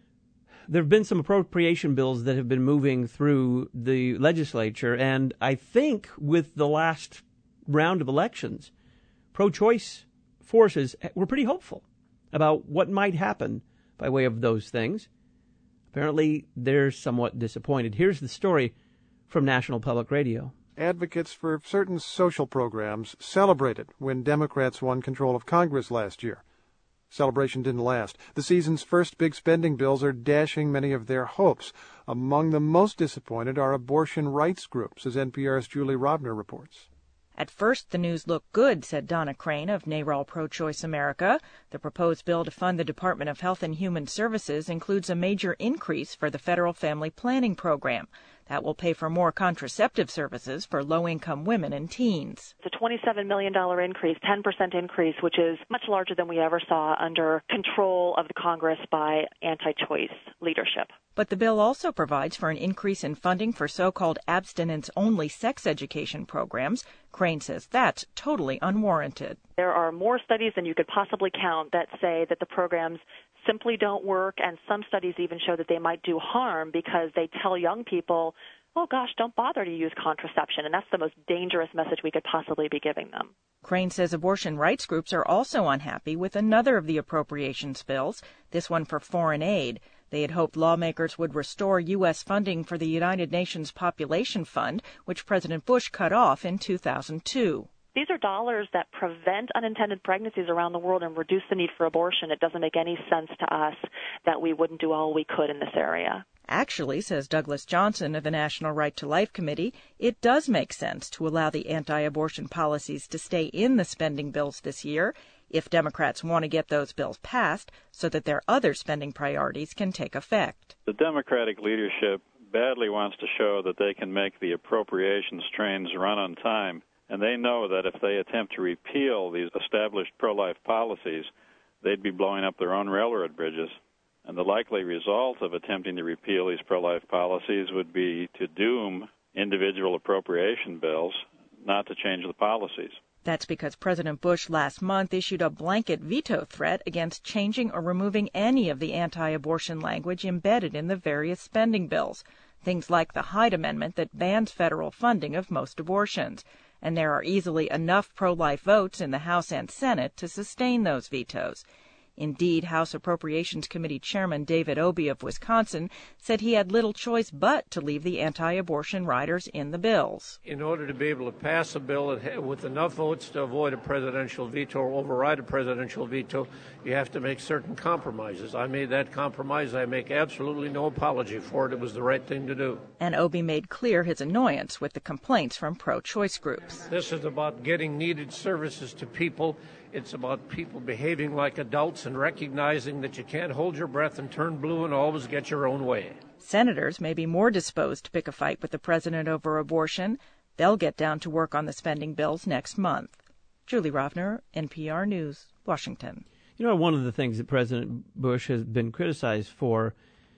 there have been some appropriation bills that have been moving through the legislature, and I think with the last round of elections, pro-choice forces were pretty hopeful about what might happen by way of those things. Apparently, they're somewhat disappointed. Here's the story from National Public Radio. Advocates for certain social programs celebrated when Democrats won control of Congress last year. Celebration didn't last. The season's first big spending bills are dashing many of their hopes. Among the most disappointed are abortion rights groups, as N P R's Julie Rovner reports. At first, the news looked good, said Donna Crane of NARAL Pro-Choice America. The proposed bill to fund the Department of Health and Human Services includes a major increase for the federal family planning program. That will pay for more contraceptive services for low-income women and teens. It's a twenty-seven million dollars increase, ten percent increase, which is much larger than we ever saw under control of the Congress by anti-choice leadership. But the bill also provides for an increase in funding for so-called abstinence-only sex education programs. Crane says that's totally unwarranted. There are more studies than you could possibly count that say that the programs simply don't work, and some studies even show that they might do harm because they tell young people, oh gosh, don't bother to use contraception, and that's the most dangerous message we could possibly be giving them. Crane says abortion rights groups are also unhappy with another of the appropriations bills, this one for foreign aid. They had hoped lawmakers would restore U S funding for the United Nations Population Fund, which President Bush cut off in two thousand two. These are dollars that prevent unintended pregnancies around the world and reduce the need for abortion. It doesn't make any sense to us that we wouldn't do all we could in this area. Actually, says Douglas Johnson of the National Right to Life Committee, it does make sense to allow the anti-abortion policies to stay in the spending bills this year if Democrats want to get those bills passed so that their other spending priorities can take effect. The Democratic leadership badly wants to show that they can make the appropriations trains run on time. And they know that if they attempt to repeal these established pro-life policies, they'd be blowing up their own railroad bridges. And the likely result of attempting to repeal these pro-life policies would be to doom individual appropriation bills, not to change the policies. That's because President Bush last month issued a blanket veto threat against changing or removing any of the anti-abortion language embedded in the various spending bills, things like the Hyde Amendment that bans federal funding of most abortions. And there are easily enough pro-life votes in the House and Senate to sustain those vetoes. Indeed, House Appropriations Committee Chairman David Obey of Wisconsin said he had little choice but to leave the anti-abortion riders in the bills. In order to be able to pass a bill with enough votes to avoid a presidential veto or override a presidential veto, you have to make certain compromises. I made that compromise. I make absolutely no apology for it. It was the right thing to do. And Obey made clear his annoyance with the complaints from pro-choice groups. This is about getting needed services to people. It's about people behaving like adults and recognizing that you can't hold your breath and turn blue and always get your own way. Senators may be more disposed to pick a fight with the president over abortion. They'll get down to work on the spending bills next month. Julie Rovner, N P R News, Washington. You know, one of the things that President Bush has been criticized for,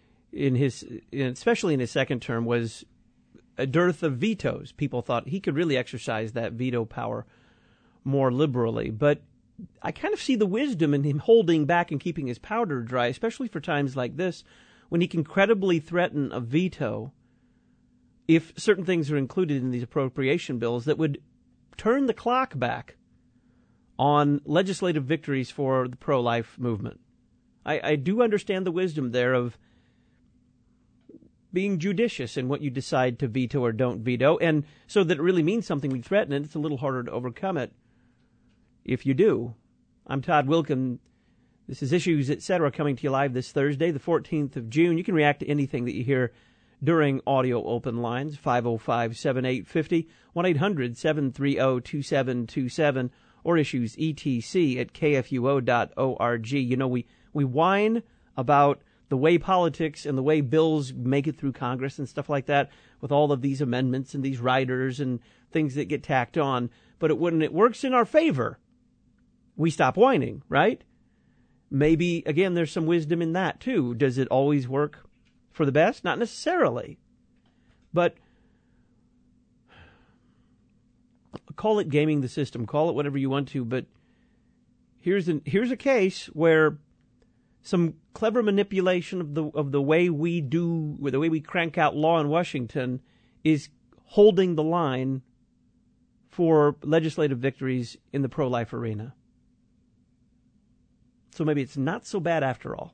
in his, especially in his second term, was a dearth of vetoes. People thought he could really exercise that veto power more liberally. But I kind of see the wisdom in him holding back and keeping his powder dry, especially for times like this, when he can credibly threaten a veto if certain things are included in these appropriation bills that would turn the clock back on legislative victories for the pro-life movement. I, I do understand the wisdom there of being judicious in what you decide to veto or don't veto, and so that it really means something when you threaten it, it's a little harder to overcome it if you do. I'm Todd Wilkin. This is Issues, et cetera, coming to you live this Thursday, the fourteenth of June. You can react to anything that you hear during audio open lines, five oh five, seven eight five oh, one eight hundred, seven three oh, two seven two seven, or issues etc at k f u o dot org. You know, we, we whine about the way politics and the way bills make it through Congress and stuff like that with all of these amendments and these riders and things that get tacked on. But it, when it works in our favor, we stop whining, right? Maybe, again, there's some wisdom in that, too. Does it always work for the best? Not necessarily. But call it gaming the system. Call it whatever you want to. But here's an, here's a case where some clever manipulation of the of the way we do, the way we crank out law in Washington is holding the line for legislative victories in the pro-life arena. So maybe it's not so bad after all.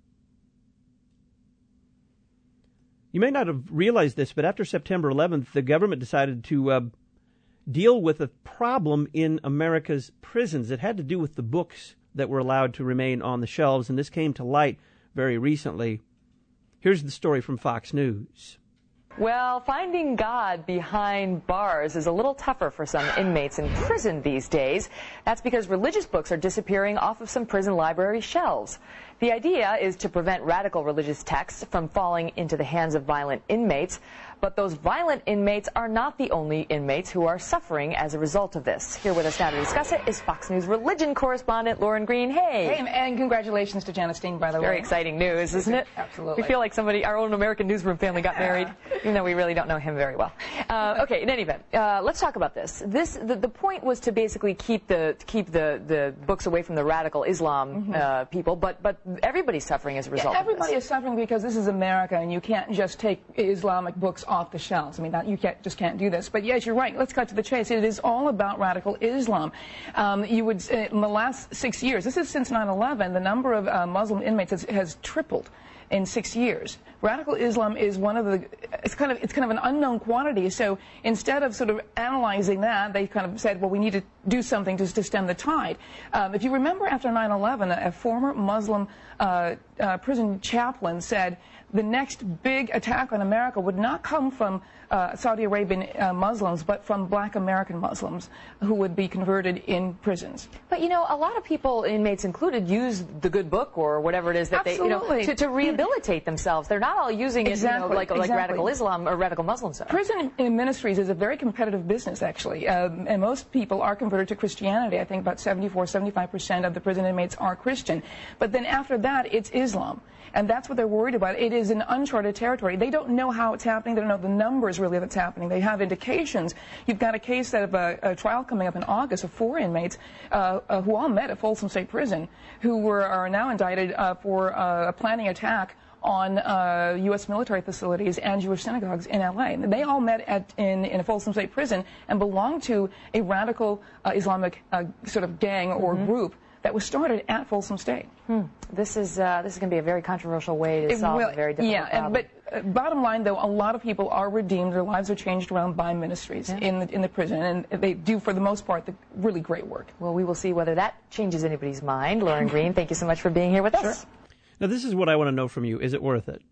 You may not have realized this, but after September eleventh, the government decided to uh, deal with a problem in America's prisons. It had to do with the books that were allowed to remain on the shelves, and this came to light very recently. Here's the story from Fox News. Well, finding God behind bars is a little tougher for some inmates in prison these days. That's because religious books are disappearing off of some prison library shelves. The idea is to prevent radical religious texts from falling into the hands of violent inmates. But those violent inmates are not the only inmates who are suffering as a result of this. Here with us now to discuss it is Fox News religion correspondent Lauren Green. Hey! Hey, and congratulations to Janice Sting, by the way. Very exciting news, isn't it? Absolutely. We feel like somebody, our own American newsroom family got married, even though we really don't know him very well. Uh, okay, in any event, uh, let's talk about this. This the, the point was to basically keep the keep the, the books away from the radical Islam mm-hmm. uh, people, but but everybody's suffering as a result yeah, everybody of this. is suffering because this is America, and you can't just take Islamic books off the shelves. I mean, that, you can't, just can't do this. But yes, you're right. Let's cut to the chase. It is all about radical Islam. Um, you would uh, in the last six years, this is since nine eleven, the number of uh, Muslim inmates has, has tripled in six years. Radical Islam is one of the, it's kind of, it's kind of an unknown quantity. So instead of sort of analyzing that, they kind of said, well, we need to do something to, to stem the tide. Um, if you remember after nine eleven, a, a former Muslim uh, uh, prison chaplain said the next big attack on America would not come from uh, Saudi Arabian uh, Muslims, but from black American Muslims who would be converted in prisons. But, you know, a lot of people, inmates included, use the good book or whatever it is that Absolutely. they, you know, to, to rehabilitate themselves. They're not all using it, exactly. you know, like, like exactly. radical Islam or radical Muslims. Prison ministries is a very competitive business, actually. Um, and most people are converted to Christianity. I think about seventy-four, seventy-five percent of the prison inmates are Christian. But then after that, it's Islam. And that's what they're worried about. It is an uncharted territory. They don't know how it's happening. They don't know the numbers really that's happening. They have indications. You've got a case of a, a trial coming up in August of four inmates uh, uh, who all met at Folsom State Prison, who were are now indicted uh, for uh, a planning attack on uh, U S military facilities and Jewish synagogues in L A. They all met at, in, in a Folsom State prison and belonged to a radical uh, Islamic uh, sort of gang or mm-hmm. group that was started at Folsom State. Hmm. This is uh, this is going to be a very controversial way to it solve will, a very difficult yeah, problem. But uh, bottom line, though, a lot of people are redeemed. Their lives are changed around by ministries yeah. in the in the prison, and they do, for the most part, the really great work. Well, we will see whether that changes anybody's mind. Lauren Green, thank you so much for being here with sure. us. Now, this is what I want to know from you. Is it worth it?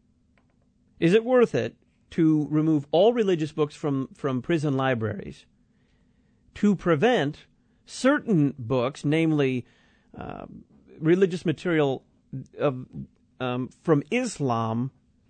Is it worth it to remove all religious books from, from prison libraries to prevent certain books, namely uh, religious material of, um, from Islam,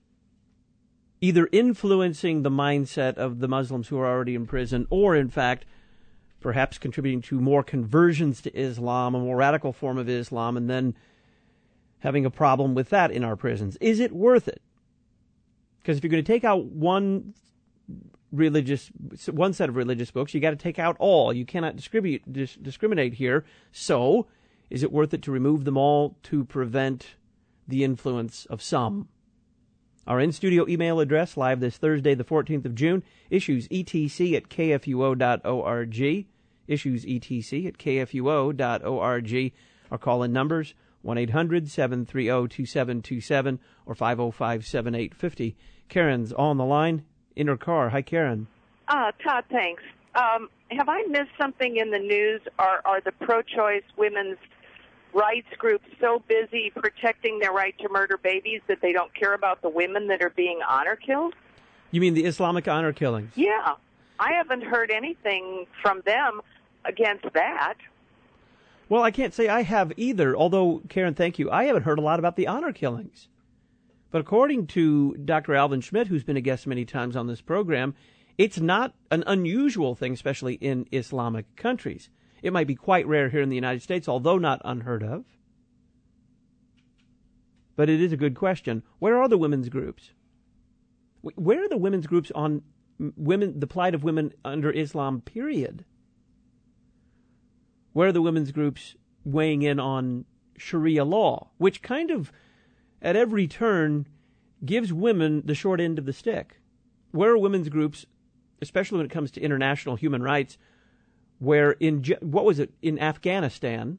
either influencing the mindset of the Muslims who are already in prison or, in fact, perhaps contributing to more conversions to Islam, a more radical form of Islam, and then having a problem with that in our prisons? Is it worth it? Because if you're going to take out one religious, one set of religious books, you got to take out all. You cannot distribute, dis- discriminate here. So, is it worth it to remove them all to prevent the influence of some? Our in-studio email address, live this Thursday, the fourteenth of June, issues etc at k f u o dot org, issues etc at k f u o dot org. Our call-in numbers, one eight hundred seven three zero two seven two seven or five oh five seven eight five oh. Karen's on the line in her car. Hi, Karen. Uh, Todd, thanks. Um, have I missed something in the news? Are, are the pro-choice women's rights groups so busy protecting their right to murder babies that they don't care about the women that are being honor killed? You mean the Islamic honor killings? Yeah. I haven't heard anything from them against that. Well, I can't say I have either, although, Karen, thank you, I haven't heard a lot about the honor killings. But according to Doctor Alvin Schmidt, who's been a guest many times on this program, it's not an unusual thing, especially in Islamic countries. It might be quite rare here in the United States, although not unheard of. But it is a good question. Where are the women's groups? Where are the women's groups on women, the plight of women under Islam, period? Where are the women's groups weighing in on Sharia law, which kind of, at every turn, gives women the short end of the stick? Where are women's groups, especially when it comes to international human rights, where in, what was it, in Afghanistan,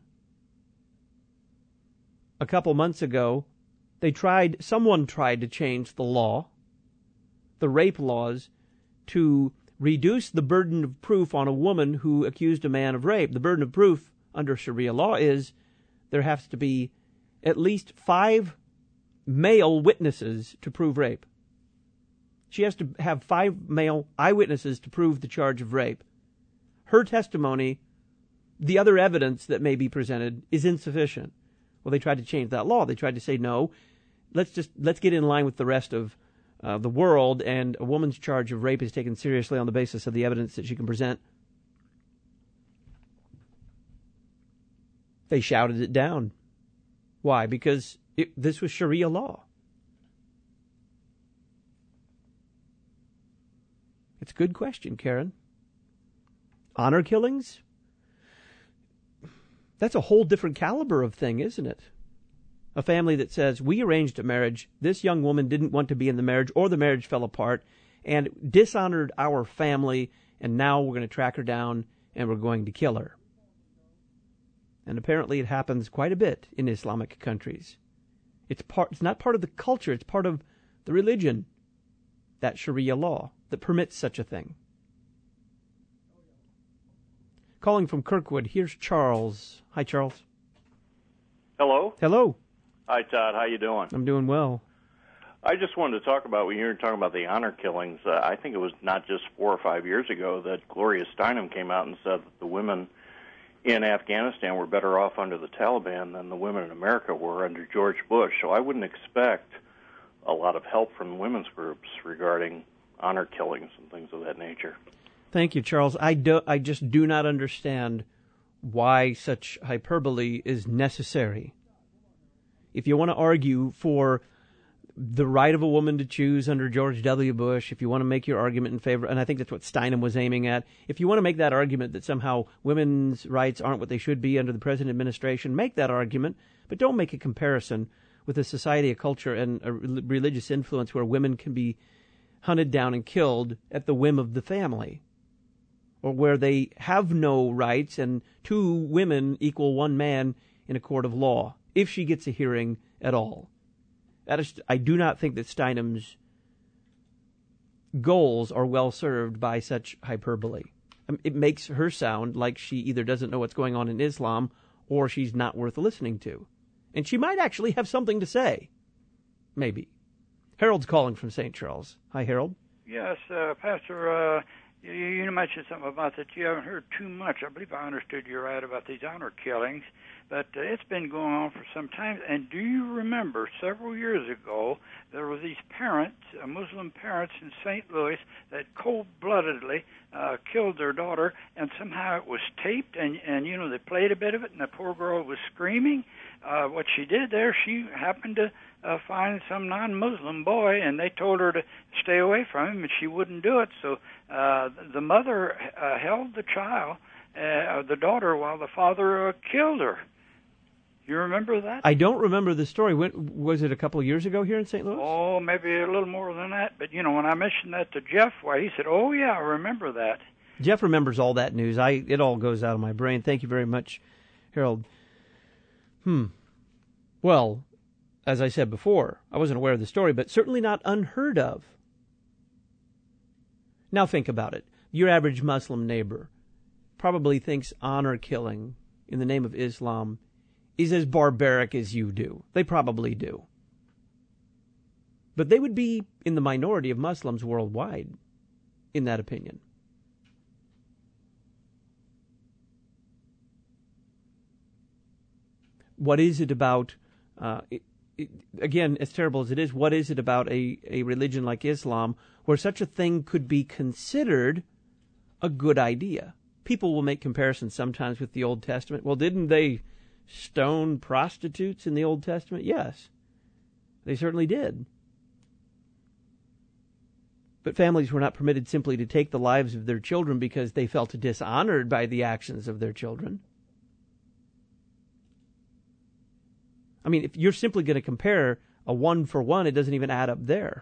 a couple months ago, they tried, someone tried to change the law, the rape laws, to reduce the burden of proof on a woman who accused a man of rape. The burden of proof under Sharia law is there has to be at least five male witnesses to prove rape. She has to have five male eyewitnesses to prove the charge of rape. Her testimony, the other evidence that may be presented, is insufficient. Well, they tried to change that law. They tried to say, no, let's just let's get in line with the rest of uh, the world, and a woman's charge of rape is taken seriously on the basis of the evidence that she can present. They shouted it down. Why? Because it, this was Sharia law. It's a good question, Karen. Honor killings? That's a whole different caliber of thing, isn't it? A family that says, we arranged a marriage, this young woman didn't want to be in the marriage, or the marriage fell apart, and dishonored our family, and now we're going to track her down, and we're going to kill her. And apparently it happens quite a bit in Islamic countries. It's part. It's not part of the culture, it's part of the religion, that Sharia law, that permits such a thing. Calling from Kirkwood, here's Charles. Hi, Charles. Hello. Hello. Hi, Todd. How you doing? I'm doing well. I just wanted to talk about, when you were talking about the honor killings, uh, I think it was not just four or five years ago that Gloria Steinem came out and said that the women in Afghanistan were better off under the Taliban than the women in America were under George Bush. So I wouldn't expect a lot of help from women's groups regarding honor killings and things of that nature. Thank you, Charles. I, do, I just do not understand why such hyperbole is necessary. If you want to argue for the right of a woman to choose under George W. Bush, if you want to make your argument in favor, and I think that's what Steinem was aiming at, if you want to make that argument that somehow women's rights aren't what they should be under the present administration, make that argument, but don't make a comparison with a society, a culture, and a religious influence where women can be hunted down and killed at the whim of the family, or where they have no rights and two women equal one man in a court of law, if she gets a hearing at all. That is, I do not think that Steinem's goals are well served by such hyperbole. It makes her sound like she either doesn't know what's going on in Islam or she's not worth listening to. And she might actually have something to say. Maybe. Harold's calling from Saint Charles. Hi, Harold. Yes, uh, Pastor, uh, you, you mentioned something about that you haven't heard too much. I believe I understood you right about these honor killings, but uh, it's been going on for some time. And do you remember several years ago there were these parents, uh, Muslim parents in Saint Louis, that cold-bloodedly uh, killed their daughter, and somehow it was taped, and, and, you know, they played a bit of it, and the poor girl was screaming. Uh, what she did there, she happened to uh, find some non-Muslim boy, and they told her to stay away from him, and she wouldn't do it. So uh, the mother uh, held the child, uh, the daughter, while the father uh, killed her. You remember that? I don't remember the story. When, was it a couple of years ago here in Saint Louis? Oh, maybe a little more than that. But, you know, when I mentioned that to Jeff, why, he said, oh, yeah, I remember that. Jeff remembers all that news. I It all goes out of my brain. Thank you very much, Harold. Hmm. Well, as I said before, I wasn't aware of the story, but certainly not unheard of. Now think about it. Your average Muslim neighbor probably thinks honor killing in the name of Islam is as barbaric as you do. They probably do. But they would be in the minority of Muslims worldwide in that opinion. What is it about, uh, it, it, again, as terrible as it is, what is it about a, a religion like Islam where such a thing could be considered a good idea? People will make comparisons sometimes with the Old Testament. Well, didn't they stone prostitutes in the Old Testament? Yes, they certainly did. But families were not permitted simply to take the lives of their children because they felt dishonored by the actions of their children. I mean, if you're simply going to compare a one for one, it doesn't even add up there.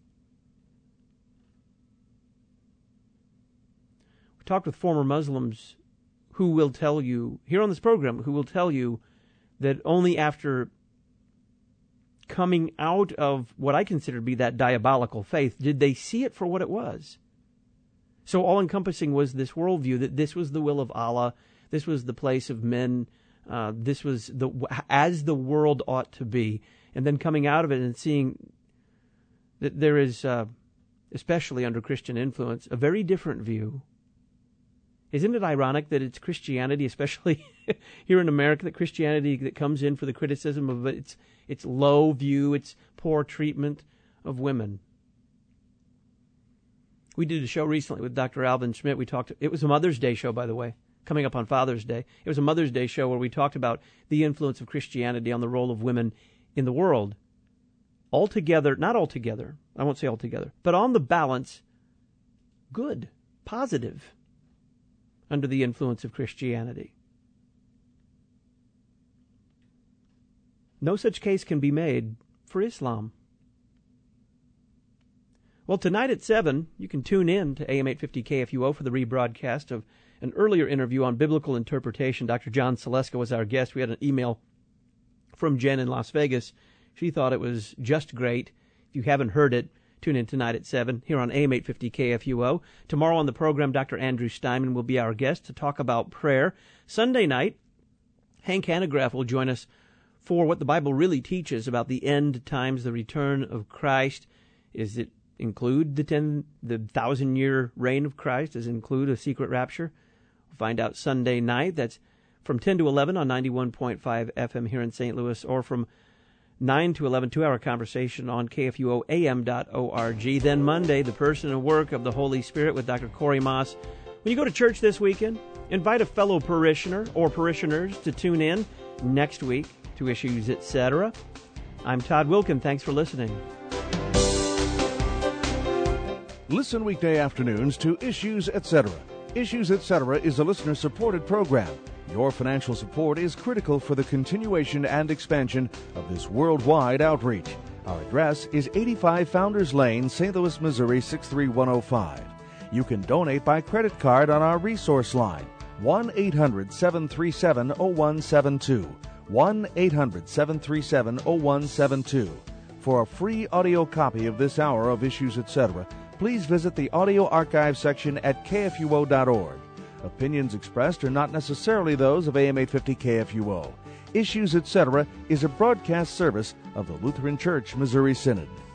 We talked with former Muslims who will tell you, here on this program, who will tell you that only after coming out of what I consider to be that diabolical faith did they see it for what it was. So all-encompassing was this worldview that this was the will of Allah, this was the place of men, uh, this was the as the world ought to be, and then coming out of it and seeing that there is, uh, especially under Christian influence, a very different view. Isn't it ironic that it's Christianity, especially here in America, that Christianity that comes in for the criticism of its its low view, its poor treatment of women? We did a show recently with Doctor Alvin Schmidt. We talked. It was a Mother's Day show, by the way, coming up on Father's Day. It was a Mother's Day show where we talked about the influence of Christianity on the role of women in the world. Altogether, not altogether, I won't say altogether, but on the balance, good, positive, under the influence of Christianity. No such case can be made for Islam. Well, tonight at seven, you can tune in to A M eight fifty K F U O for the rebroadcast of an earlier interview on biblical interpretation. Doctor John Saleska was our guest. We had an email from Jen in Las Vegas. She thought it was just great. If you haven't heard it, tune in tonight at seven here on A M eight fifty K F U O. Tomorrow on the program, Doctor Andrew Steinman will be our guest to talk about prayer. Sunday night, Hank Hanegraaff will join us for what the Bible really teaches about the end times, the return of Christ. Is it include the ten, the thousand-year reign of Christ? Does it include a secret rapture? We'll find out Sunday night. That's from ten to eleven on ninety-one point five F M here in Saint Louis, or from nine to eleven, two-hour conversation on K F U O A M dot org. Then Monday, the person and work of the Holy Spirit with Doctor Corey Moss. When you go to church this weekend, invite a fellow parishioner or parishioners to tune in next week to Issues, et cetera. I'm Todd Wilkin. Thanks for listening. Listen weekday afternoons to Issues, et cetera. Issues, et cetera is a listener-supported program. Your financial support is critical for the continuation and expansion of this worldwide outreach. Our address is eighty-five Founders Lane, Saint Louis, Missouri, six three one oh five. You can donate by credit card on our resource line, one eight hundred seven three seven oh one seven two, one eight hundred seven three seven oh one seven two. For a free audio copy of this hour of Issues, et cetera, please visit the audio archive section at K F U O dot org. Opinions expressed are not necessarily those of A M eight fifty K F U O. Issues, et cetera is a broadcast service of the Lutheran Church Missouri Synod.